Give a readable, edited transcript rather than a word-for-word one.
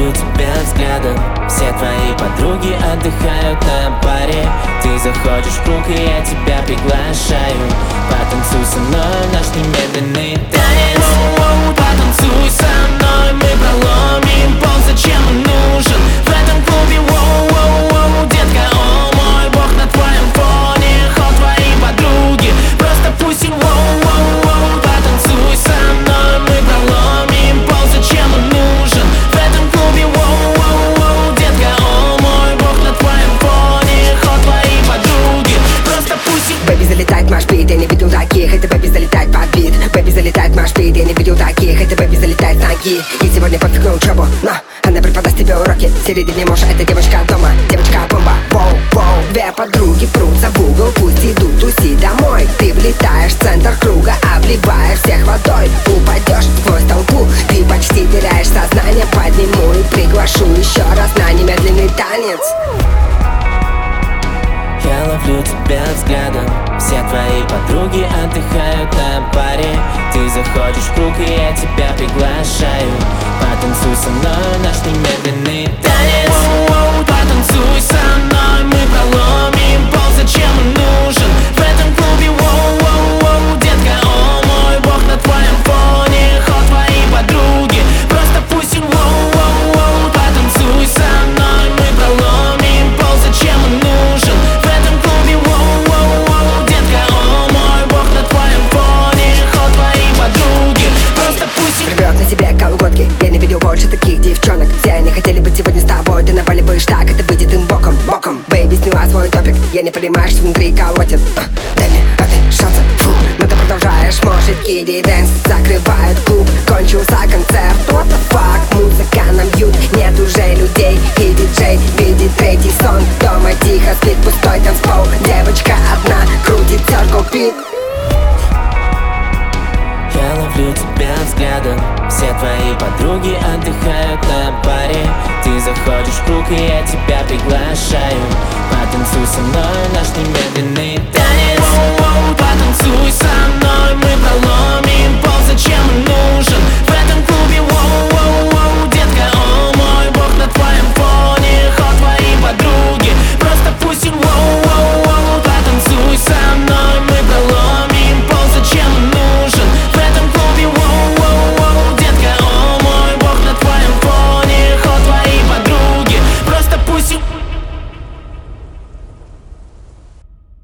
ловлю тебя взглядом. Все твои подруги отдыхают на паре. Ты заходишь в круг, и я тебя приглашаю. Потанцуй со мной наш немедленный танец. Потанцуй со мной, мы проломим пол. Зачем он нужен в этом клубе? Воу-воу-воу, детка, о мой бог, на твоем фоне ход твои подруги. Просто пусть им воу-воу-воу. Потанцуй со мной, мы проломим пол. Зачем он нужен в этом клубе? Воу-воу-воу, детка, о мой бог, на твоем фоне ход твои подруги. Просто пусть им... Бэби залетает в машпит, я не видел таких. Это бэби залетает под бит. Бэби залетает в машпит, я не видел таких. Это бэби залетает с ноги. И сегодня пофиг на учебу, но она преподаст тебе уроки. В середине муж, это девочка дома, девочка-бомба. Воу-воу, две подруги прутся в угол, пусть идут тусить домой. Ты влетаешь в центр круга, обливаешь всех водой. Упадешь сквозь толпу, ты почти теряешь сознание. Подниму и приглашу еще раз на немедленный танец. Я ловлю тебя взглядом. Все твои подруги отдыхают на паре. Ты заходишь в круг, и я тебя приглашаю. Потанцуй со мной наш немедленный танец. Потанцуй со мной, мы проломим пол. Зачем он нужен в этом клубе? Воу-воу-воу, детка, о мой бог, на твоем фоне ход твои подруги. Просто пусть им воу-воу-воу. Потанцуй со мной, мы проломим пол. Зачем он нужен в этом клубе? Воу-воу-воу, детка, о мой бог, на твоем фоне ход твои подруги. Просто пусть им... Рвет на себе колготки, я не видел больше таких девчонок. Все они хотели быть сегодня с тобой, ты наваливаешь так, это выйдет им боком, боком. Бэйби, сняла свой топик, я не понимаю, что внутри колотит. Дай мне отдышаться, фу, но ты продолжаешь. Может, киди дэнс закрывают клуб. Кончился концерт, what the fuck. Музыка нам бьют, нет уже людей. И диджей видит третий сон. Дома тихо спит пустой танцпол. Девочка одна крутит circle beat. Я ловлю тебя взглядом. Все твои подруги отдыхают на паре. Ты заходишь в круг, и я тебя приглашаю. Потанцуй со мной наш немедленный танец. Потанцуй со мной, мы проломим